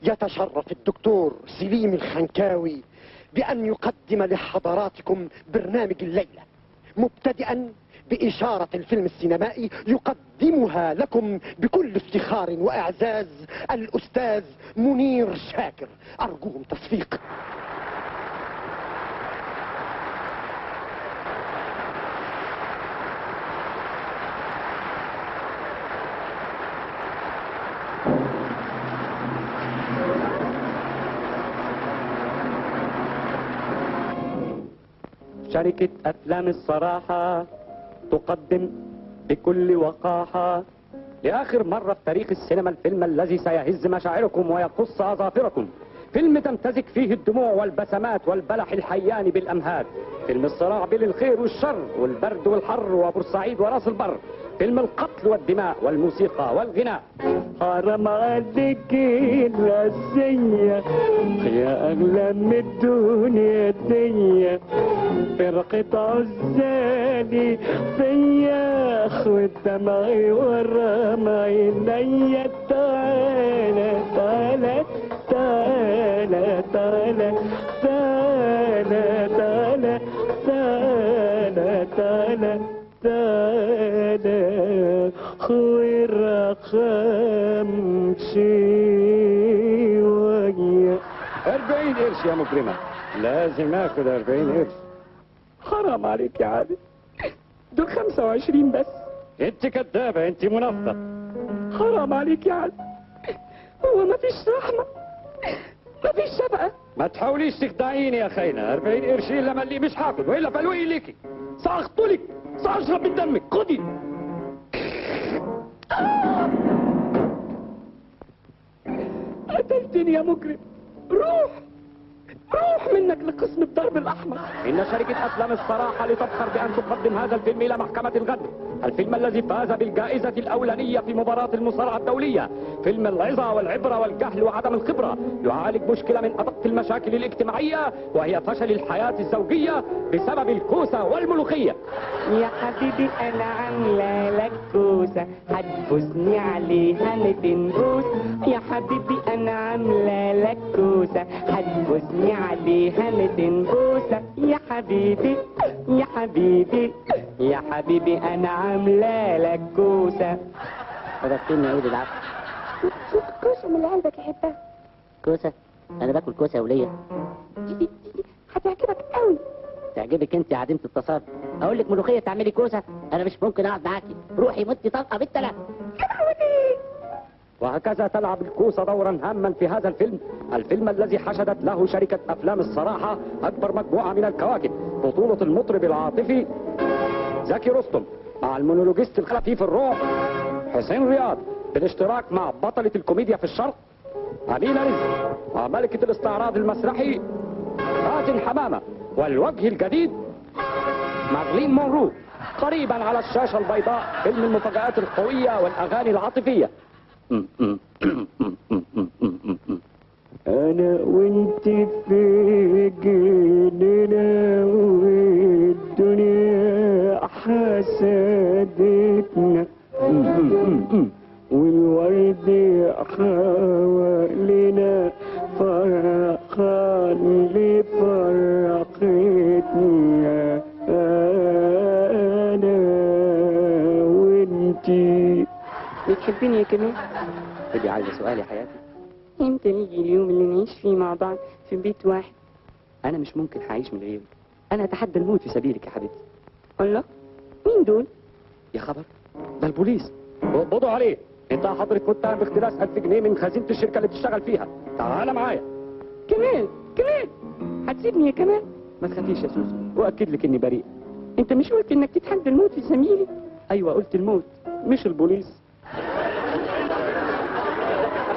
يتشرف الدكتور سليم الخنكاوي بأن يقدم لحضراتكم برنامج الليلة، مبتدئا بإشارة الفيلم السينمائي يقدمها لكم بكل افتخار وإعزاز الأستاذ منير شاكر. أرجوهم تصفيق. شركة أفلام الصراحة تقدم بكل وقاحة لآخر مرة في تاريخ السينما الفيلم الذي سيهز مشاعركم ويقص أظافركم، فيلم تمتزج فيه الدموع والبسمات والبلح الحيان بالأمهات، فيلم الصراع بين الخير والشر والبرد والحر وبورسعيد وراس البر، فيلم القتل والدماء والموسيقى والغناء. حرام عليك الرزية يا أغلى من الدنيا دي، فرقة عزالي فيا خد دمعي ورا عينيا، تعالى تعالى تعالى تعالى تعالى تعالى تعالى تعالى تعالى والرقم شوية. 40 قرش يا مجرمة، لازم اخد 40 قرش. حرام عليك يا عادل، دول 25 بس. انت كدابة، انت منافقة. حرام عليك يا عادل، هو مفيش رحمة، مفيش شفقة. ما تحاوليش تخدعيني يا خاينة. 40 قرش لما اللي مش هاخد، والا فلوقي ليكي، سأقتلك، سأشرب من دمك. خدي. قتلتني يا مجرم. روح منك لقسم الضرب الأحمر. إن شركة أفلام الصراحة لتفخر بأن تقدم هذا الفيلم إلى محكمة الغدر، الفيلم الذي فاز بالجائزة الأولانية في مباراة المصارعة الدولية، فيلم العظة والعبرة والجهل وعدم الخبرة، يعالج مشكلة من أدق المشاكل الاجتماعية وهي فشل الحياة الزوجية بسبب الكوسة والملوخية. يا حبيبي أنا عاملة لك كوسة هتفوزني عليها 200 بوس. يا حبيبي أنا عاملة لك كوسة هتفوزني عليها 200 بوسة. يا حبيبي يا حبيبي يا حبيبي أنا عاملة لك كوسة. فضحتني يا ولد العفو. شوف الكوسة من اللي قلبك يحبها. كوسة؟ أنا باكل كوسة يا ولية. دي هتعجبك قوي. تعجبك أنت يا عديمة التصاد. أقول لك ملوخية تعملي كوسة؟ أنا مش ممكن أقعد معاكي. روحي مدي طلقة بالتلا. وهكذا تلعب الكوسة دورا هاما في هذا الفيلم الذي حشدت له شركة أفلام الصراحة أكبر مجموعة من الكواكب، بطولة المطرب العاطفي زكي رستم مع المونولوجيست الخفيف الروح حسين رياض، بالاشتراك مع بطلة الكوميديا في الشرق أمينة رزق، وملكة الاستعراض المسرحي فاتن حمامة، والوجه الجديد مارلين مونرو. قريبا على الشاشة البيضاء فيلم المفاجآت القوية والأغاني العاطفية. أنا وأنت في جنينة والدنيا حسدتنا، والورد حوالينا فرقان لفرقتنا. أنا وأنتي. بتحبيني يا كمان؟ بدي عايزة سؤال يا حياتي. امتى يجي اليوم اللي نعيش فيه مع بعض في بيت واحد؟ أنا مش ممكن هعيش من غيرك. أنا أتحدى الموت في سبيلك يا حبيبتي. الله، مين دول؟ يا خبر، ده البوليس. اقبضوا عليه. انت حضرتك متهم باختلاس 1000 جنيه من خزينة الشركة اللي بتشتغل فيها. تعال معايا. كمال هتسيبني يا كمال؟ ما تخافيش يا سوسو، وأكد لك إني بريء. انت مش قلت انك تتحدى الموت في زميلي؟ أيوة قلت الموت مش البوليس.